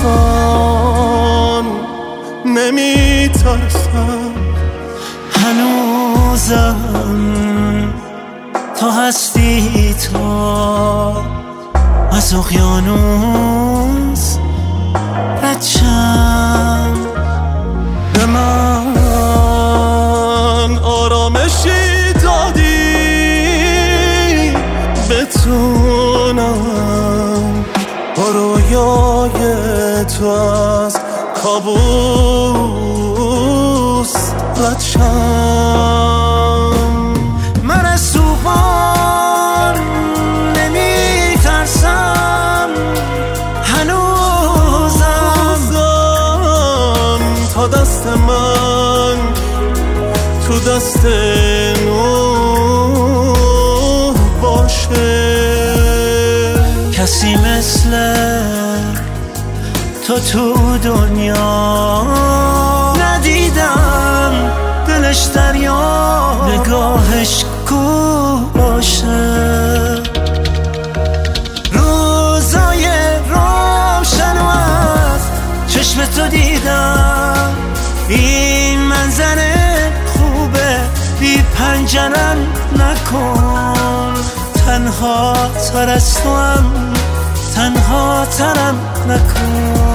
طوفان نمیترسم. هنوزم تو هستی، تو از اقیانوس ردشم. به من آرامشی دادی بتونم با رویای تو از کابوس ردشم. من از طوفان نمی ترسم، هنوزم تا دست من تو دست نوح باشه. کسی مثل تو دنیا ندیدم، دلش دریا نگاهش کوه باشه. روزای روشن و از چشم تو دیدم، این منظره خوبه بی پنجرم نکن. تنها تر از تو هم تنها ترم نکن.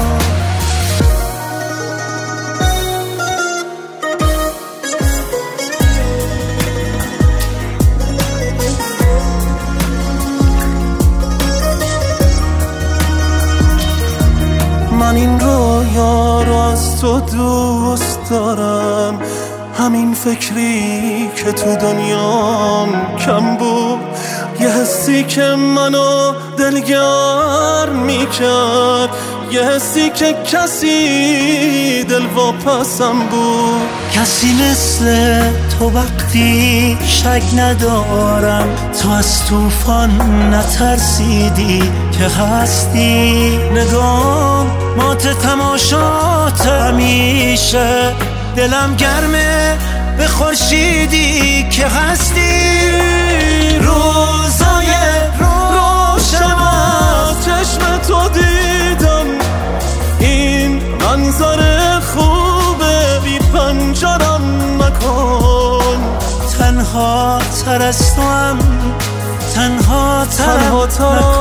من این رویا رو از تو دوست دارم، همین فکری که تو دنیام کم بود، یه حسی که منو دلگرم میکرد، یه حسی که کسی دل واپسم بود. کسی مثل تو وقتی شک ندارم، تو از طوفان نترسیدی که هستی. نگاه مات تماشات همیشه، دلم گرمه به خورشیدی که هستی. روزای روشن از چشم تو دیدم، این منظر خوبه بی پنجرم نکن. تنها تر از تو هم تنها ترم نکن.